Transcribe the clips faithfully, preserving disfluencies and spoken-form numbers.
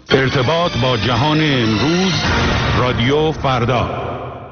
ارتباط با جهان امروز، رادیو فردا.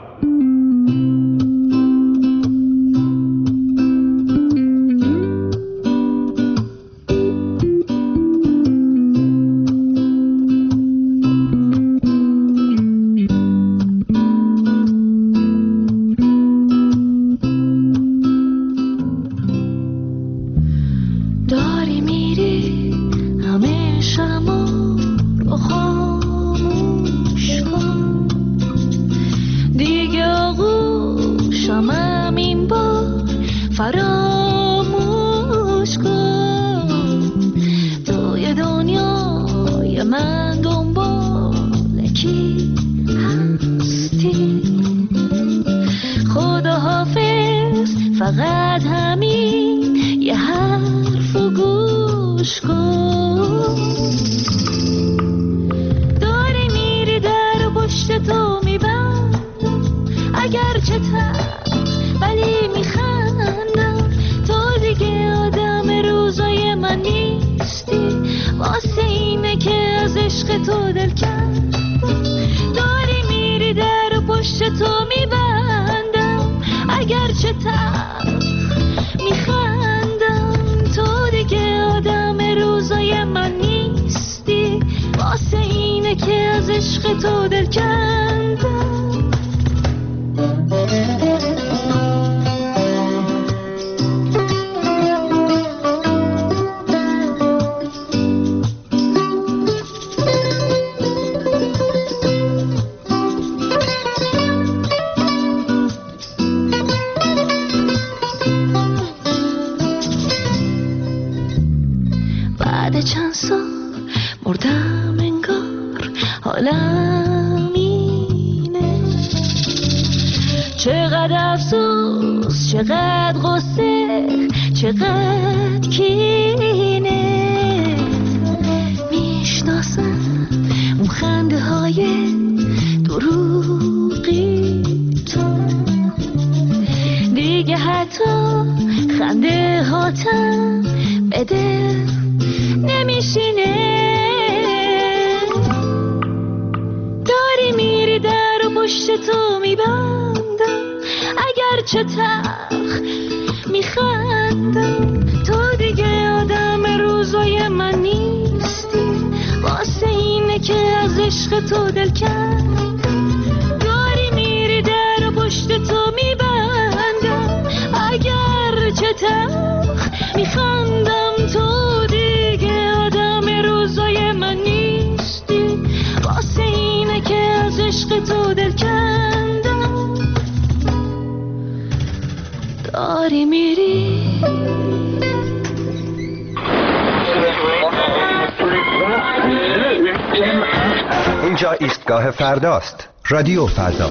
اینجا ایستگاه فرداست. رادیو فردا.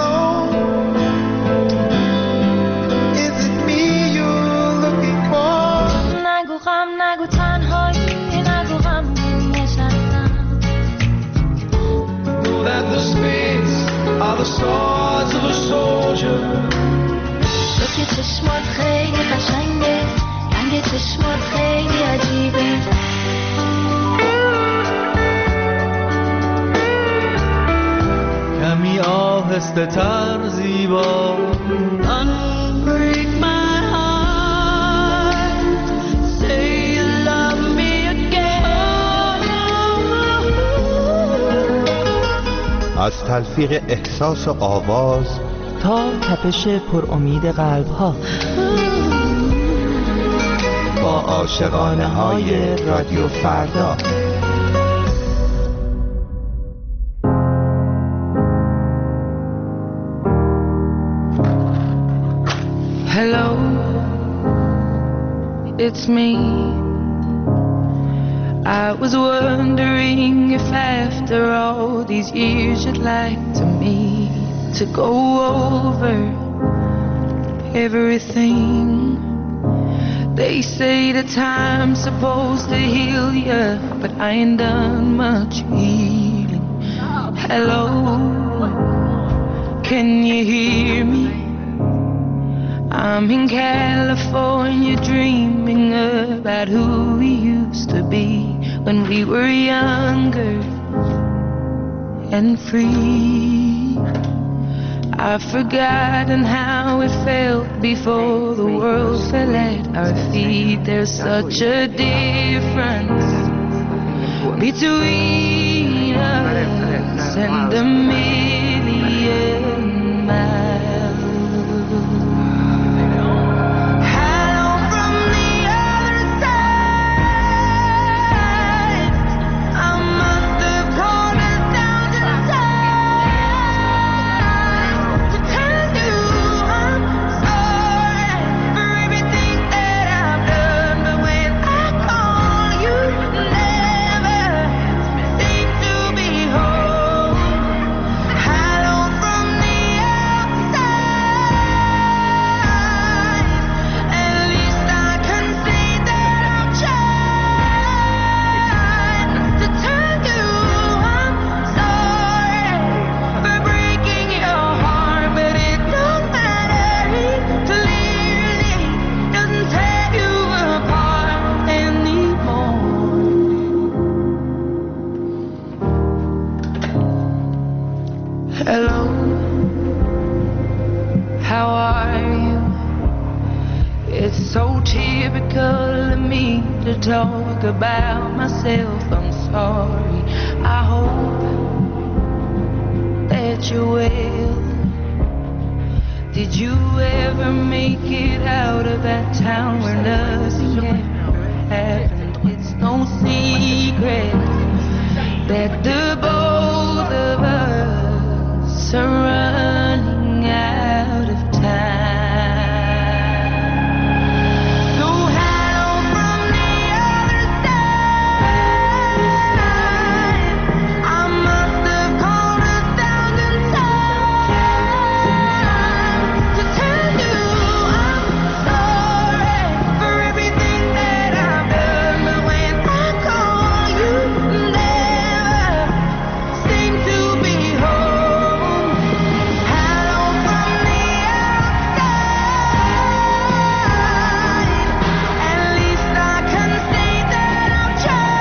نگو غم، نگو تنهایی، نگو غم نشستم. تو که چشمات خیلی قشنگه، رنگ چشمات خیلی عجیبه. کمی آهسته تر زیبا. Unbreak my heart, say you love me again. از تلفیق احساس و آواز تا تپش پر امید قلب ها، با عاشقانه های رادیو فردا. Hello, it's me. I was wondering if after all these years you'd like to meet, to go over everything. They say the time's supposed to heal ya, but I ain't done much healing. Hello, can you hear me? I'm in California dreaming about who we used to be when we were younger and free. I've forgotten how it felt before the world fell at our feet. There's such a difference between us and a million miles. Hello from the other side. I must have called a thousand times to tell you I'm sorry for everything that I've done. But when I call you, never seem to be home. Hello from the outside. At least I can say that I've tried to tell you I'm sorry for breaking your heart, but it don't matter. It clearly doesn't tear you apart anymore. Hello, how are you? It's so typical of me to talk about myself. I'm sorry. I hope that you're well. Did you ever make it out of that town where nothing ever happened? It's no secret that the both of us are running out of time. So hello from the other side. I must have called a thousand times to tell you I'm sorry for everything that I've done. But when I call you, never seem to be home. Hello from the outside. At least I can say that I've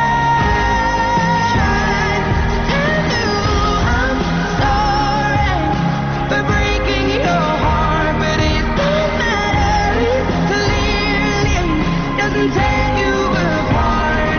tried to tell you I'm sorry for breaking your heart, but it don't matter. It clearly doesn't tear you apart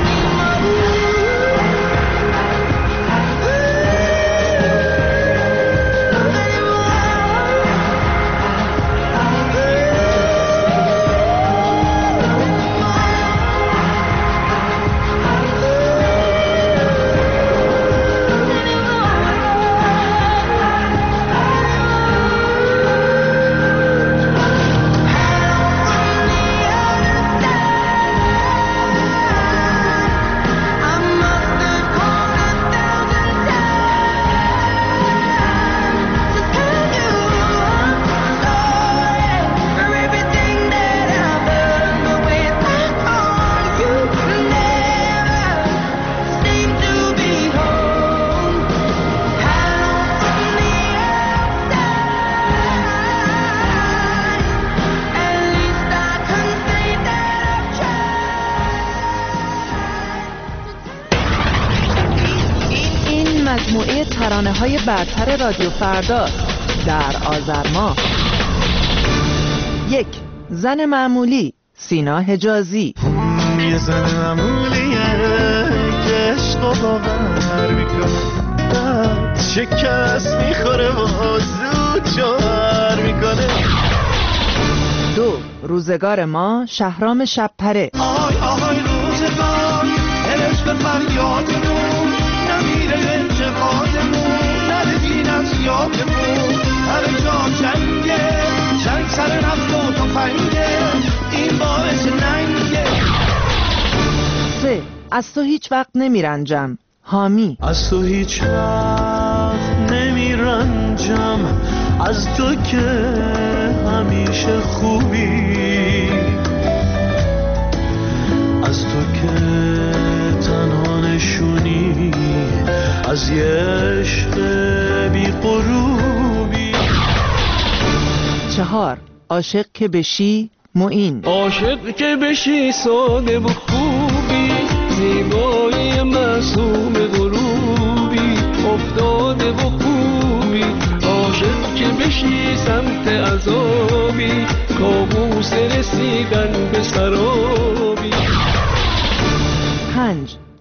مجموعه ترانه‌های برتر رادیو فردا در آذر ماه. یک، زن معمولی، سینا حجازی. یه زن معمولیه که عشق و باور میکنه، بعد شکست میخوره و زود جوهر میکنه. دو، روزگار ما، شهرام شبپره. آهای آهای روزگار عشق فریادمون نمیره انتقادمون نره دین از یادمون هر جا جنگه چند سر نفت و تفنگه این باعث ننگه. سه، از تو هیچ وقت نمیرنجم، حامی. از تو هیچ وقت نمیرنجم، از تو که همیشه خوبی، از تو که تنها نشونی از یه عشق بی غروبی. چهار، عاشق که بشی، معین. عاشق که بشی ساده و خوبی، زیبایی معصوم غروبی، افتاد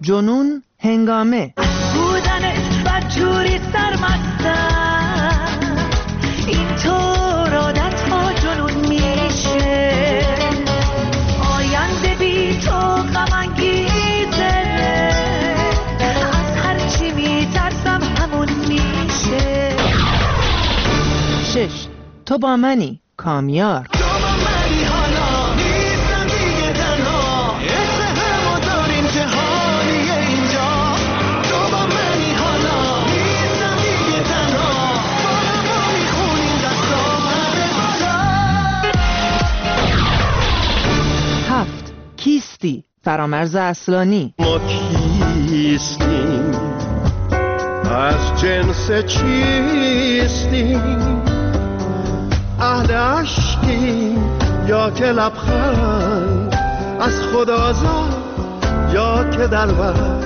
جنون هنگامه. بودنت بدجوری سرمستم، اینطور عادت ها جنون میشه. آینده بی تو غم انگیزه، از هرچی میترسم همون میشه. شش. تو با منی کامیار. هفت. کیستی فرامرز اصلانی. ما کیستیم، از جنس چیستیم، اهل عشقیم یا که لبخند، از خدا زاد یا که دلبر.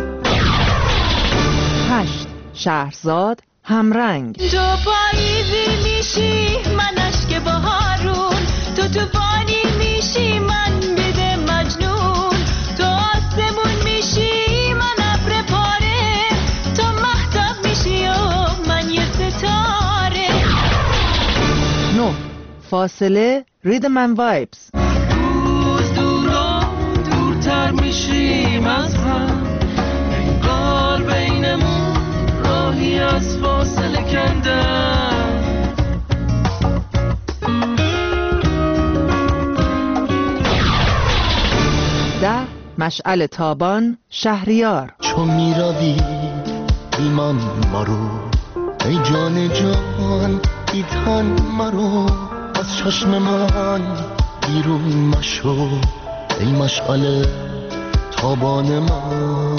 هشت. شهرزاد همرنگ. تو پاییزی میشی من اشک بهارون، تو توفانی میشی من بده مجنون، تو آسمون میشی من ابر پاره، تو مهتاب میشی و من یه ستاره. نه. فاصله ریدم اند وایبز. روز دور و دورتر میشیم از هم، انگار بینمون راهی از فاصله کندم. ده. مشعل تابان شهریار. چون میروی ایمان مرو، ای جان جان ای تن مرو، از چشم من بیرون مشو، ای مشعل تابان من.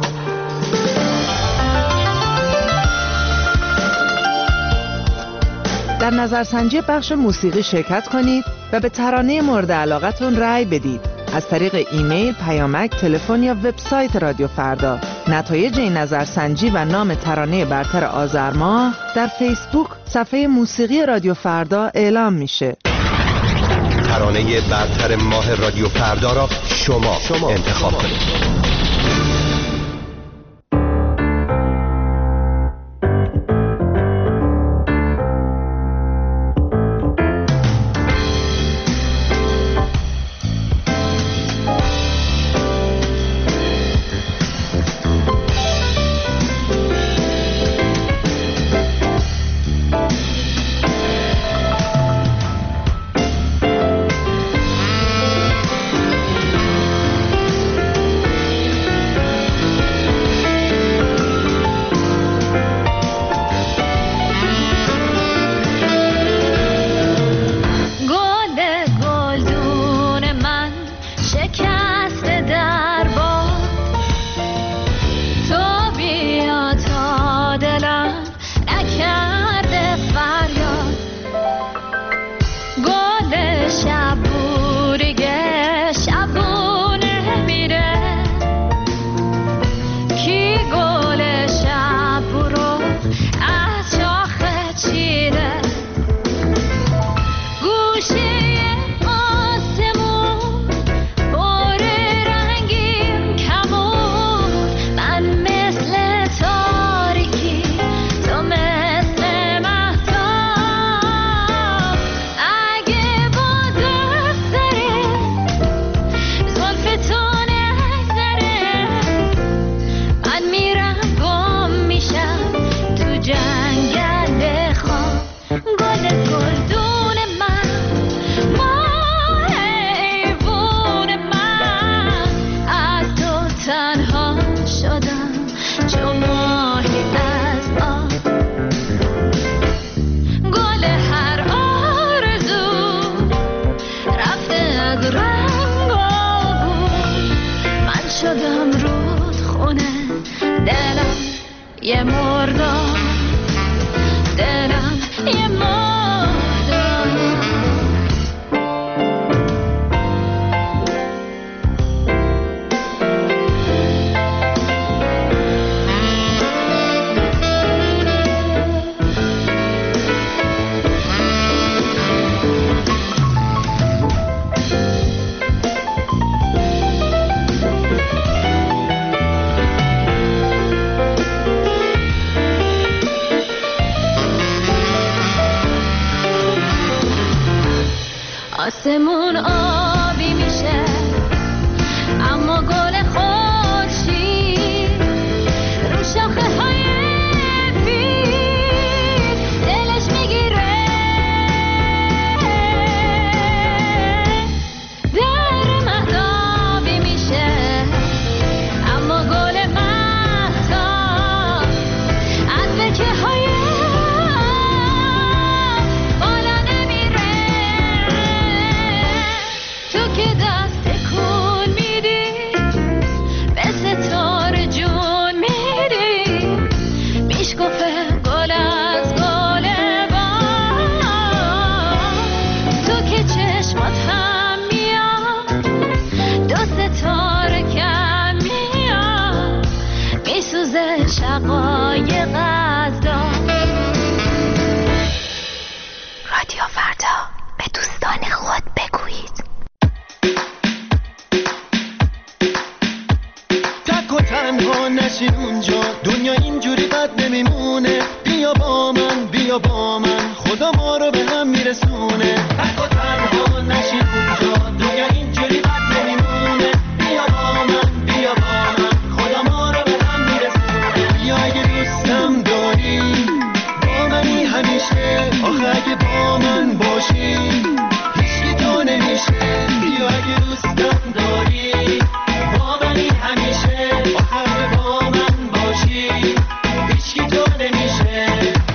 در نظرسنجی بخش موسیقی شرکت کنید و به ترانه مورد علاقتون رأی بدید از طریق ایمیل، پیامک، تلفن یا وبسایت رادیو فردا. نتایج این نظرسنجی و نام ترانه برتر آذر ماه در فیسبوک صفحه موسیقی رادیو فردا اعلام میشه. ترانه برتر ماه رادیو فردا را شما, شما انتخاب کنید. یه مردم دلم یه مردم. روز شقایق از دار. رادیو فردا، به دوستان خود بگویید. تک و تنها نشین اونجا، دنیا اینجوری بد نمیمونه. بیا با من، بیا با من، خدا ما رو به هم میرسونه. تک و تنها نشین اونجا، دنیا اینجوری بد نمیمونه. بیا با من، بیا با من، خدا ما رو به هم میرسونه. بیا اگه دوستم داری، با منی همیشه. آخه اگه با من باشی، هیچکی تو نمیشه. بیا اگه دوستم داری، با منی همیشه. آخه اگه با من باشی، هیچکی تو نمیشه.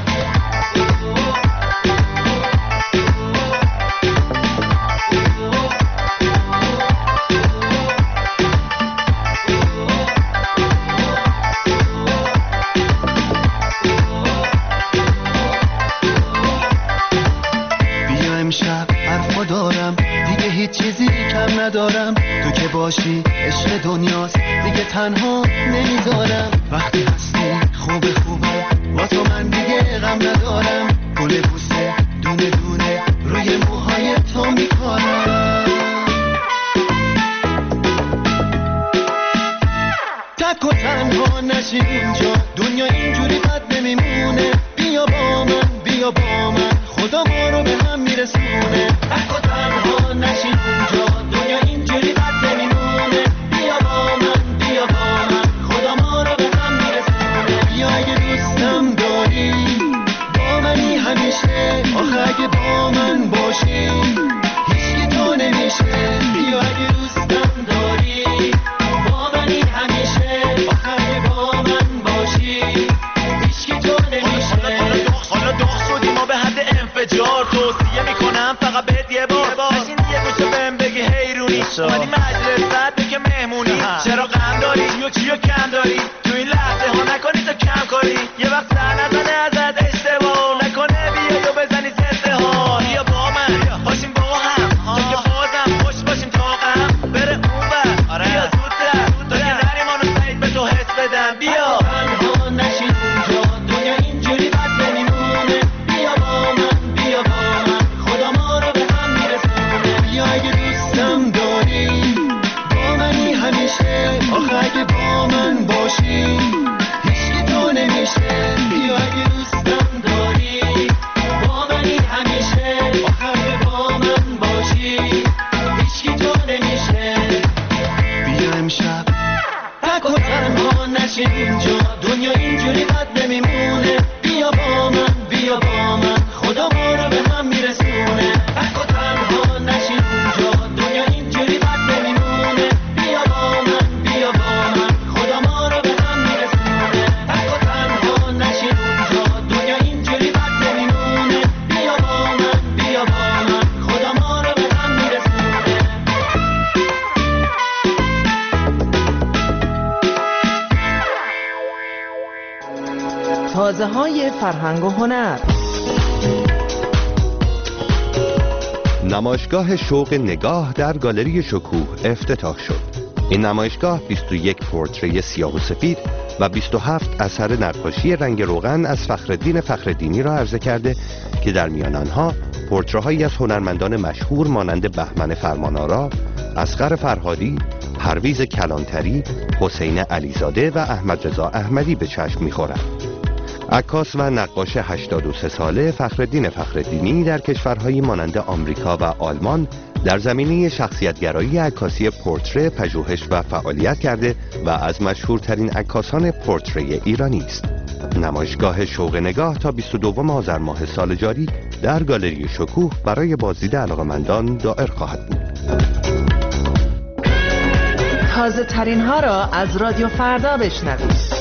هیچ چیزی کم ندارم، تو که باشی عشق دنیاست، دیگه تنها نمیذارم. وقتی هستی خوب خوبه، با تو من دیگه غم ندارم. گل بوسه دونه دونه روی موهای تو میکنم. تک و تنها نشین اونجا، دنیا اینجوری بد نمیمونه. بیا با من، بیا با من، خدا ما رو به هم میرسونه. تک و تنها نشین اونجا، دنیا اینجوری بد نمیمونه. بیا با من، بیا با من، خدا ما رو به هم میرسونه. بیا اگه دوستم داری، با منی همیشه. آخه اگه با من باشی، هیچکی تو نمیشه. بیا اگه دوستم داری، با منی همیشه. آخه اگه با من باشی، هیچکی تو نمیشه. حالا داغ شدی ما به حد انفجار، توصیه میکنم فقط بهت یه بار. نشین یه گوشه بهم بگی حیرونی، اومدی مجلس بعد بگه مهمونی. چرا غم داری یا چیو کم داری؟ تو این لحظه ها نکنی تا کم کاری. یه وقت سر نزنه ازت اشتباه، نکنه بیا یا بزنی زنده ها. بیا با من باشیم با هم، چون که بازم خوش باشیم تا غم بره اون بر. بیا زودتر تا که نریم آنو سعید به تو حس بدم. بیا تنها نشین اونجا، دنیا اینجوری بد نمیمونه. بیا با من، بیا با من، خدا ما رو به هم میرسونه. بیا اگه دوستم داری، با منی همیشه. آخه اگه با من باشی، هیچکی تو نمیشه. بیا اگه دوستم داری، با منی همیشه. آخه اگه با من باشی، هیچکی تو نمیشه. بیا امشب تک و تنها نشین اینجا، دنیا اینجوری بد نمیمونه. بیا با من، بیا با من، خدا ما رو به هم میرسونه. تک و تنها نشین اونجا، دنیا اینجوری بد نمیمونه. بیا با من، بیا با من، خدا ما رو به هم میرسونه. تک و تنها نشین اونجا، دنیا اینجوری بد نمیمونه. بیا با من، بیا با من، خدا ما رو به هم میرسونه. تازه های فرهنگ و هنر. نمایشگاه شوق نگاه در گالری شکوه افتتاح شد. این نمایشگاه بیست و یک پورتری سیاه و سفید و بیست و هفت اثر نقاشی رنگ روغن از فخرالدین فخرالدینی را عرضه کرده که در میان آنها پورترهایی از هنرمندان مشهور مانند بهمن فرمانآرا، اصغر فرهادی، پرویز کلانتری، حسین علیزاده و احمد رضا احمدی به چشم می‌خورند. عکاس و نقاش هشتاد و سه ساله فخرالدین فخرالدینی در کشورهایی مانند آمریکا و آلمان در زمینه شخصیتگرایی عکاسی پورتره پژوهش و فعالیت کرده و از مشهورترین عکاسان پورتره ایرانی است. نمایشگاه شوق نگاه تا بیست و دوم آذر ماه سال جاری در گالری شکوه برای بازدید علاقه‌مندان دائر خواهد بود. تازه ترین ها را از رادیو فردا بشنوید.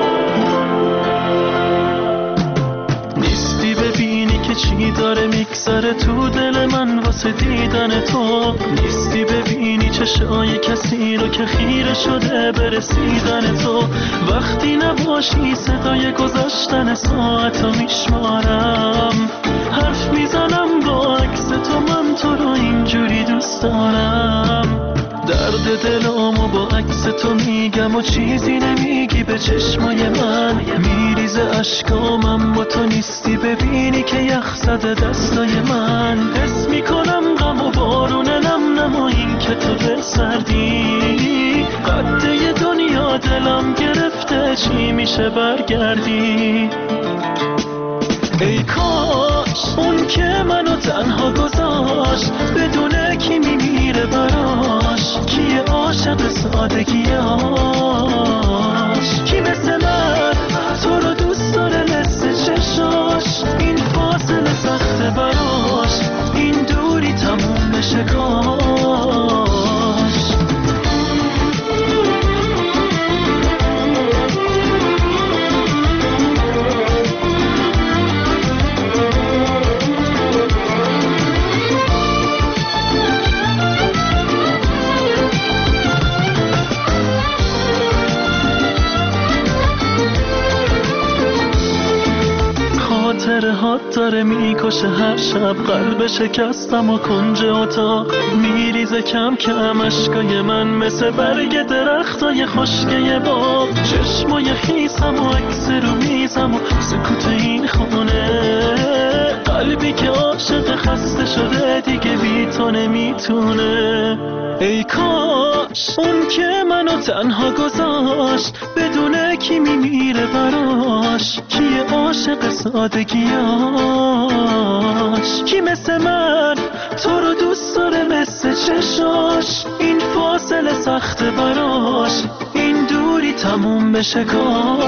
نیستی ببینی که چی داره میگذره میگذره تو دل من واسه دیدن تو. نیستی ببینی چشای کسی رو که خیره شده به رسیدن تو. وقتی نباشی صدای گذشتن ساعت رو میشمارم، حرف میزنم با عکس تو، من تو رو اینجوری دوست دارم. درد دلامو با عکس تو میگم و چیزی نمیگی به چشمای من. میریزه اشکامم با تو نیستی ببینی که یخ زده دستای من. حس میکنم غم و بارون نم نم و این که تو دل سردی. قده دنیا دلم گرفته چی میشه برگردی. ای کاش اون که منو تنها گذاشت بدونه کی میمیره براش، کیه عاشق سادگیاش، کی مثل من تو رو دوست داره مثل چشاش. این فاصله سخته براش، این دوری تموم بشه کاش. هات داره میکشه هر شب، قلب شکستم و کنج اتاق میریزه کم کم اشکای من مثل برگ درختای خشکه باغ. چشمای خیسم و عکس رو میزم و سکوت این خونه، قلبی که عاشق خسته شده دیگه بی تو نمیتونه. ای کاش اون که منو تنها گذاشت بدونه کی میمیره براش، کیه عاشق سادگیاش، کی مثل من تو رو دوست داره مثل چشاش. این فاصله سخته براش، این دوری تموم بشه کاش.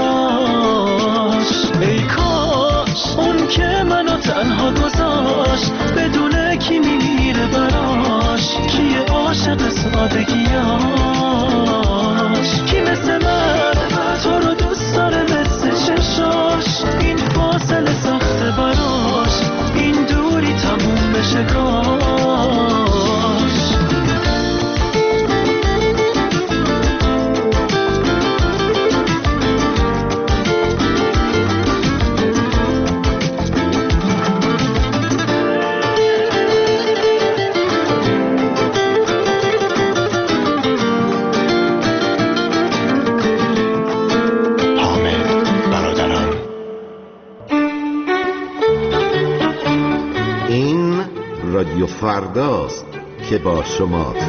ای کاش اون که منو تنها گذاشت بدونه کی میمیره براش، کیه عاشق سادگیاش، کی مثل من تو رو دوست داره مثل چشاش. این فاصله سخته براش، این دوری تموم بشه کاش. رادیو فرداست که با شماست.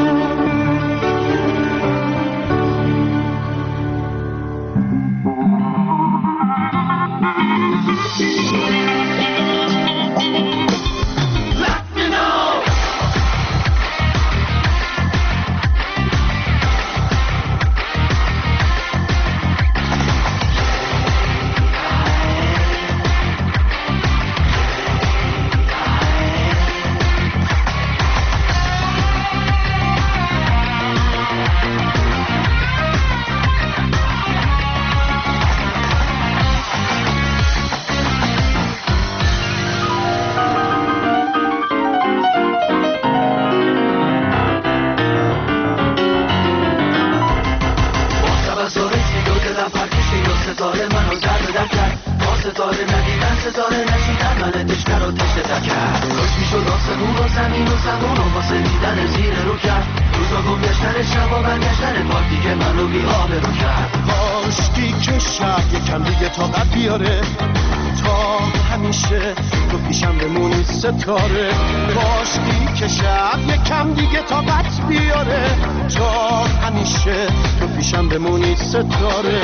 ستاره باشی که شب یکم دیگه طاقت بیاره، تا همیشه تو پیشم بمونی ستاره.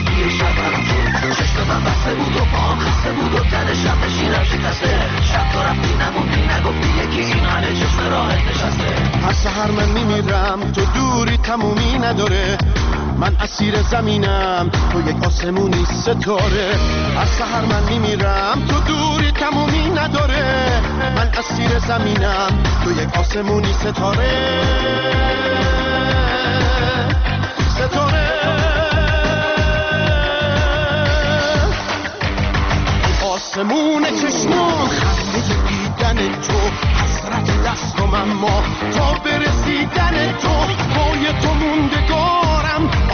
شب دارم رفتی نموندی نگفتی یکی این همه جسم راحت نشسته. هر سحر من میمیرم تو دوری تمومی نداره، من اسیر زمینم تو یک آسمونی ستاره. هر سحر من میمیرم تو دوری تمومی نداره، من اسیر زمینم تو یک آسمونی ستاره ستاره. آسمون چشمان خنده دیدن تو، حسرت دستم اما تا برسیدن تو، پای تو موندگارم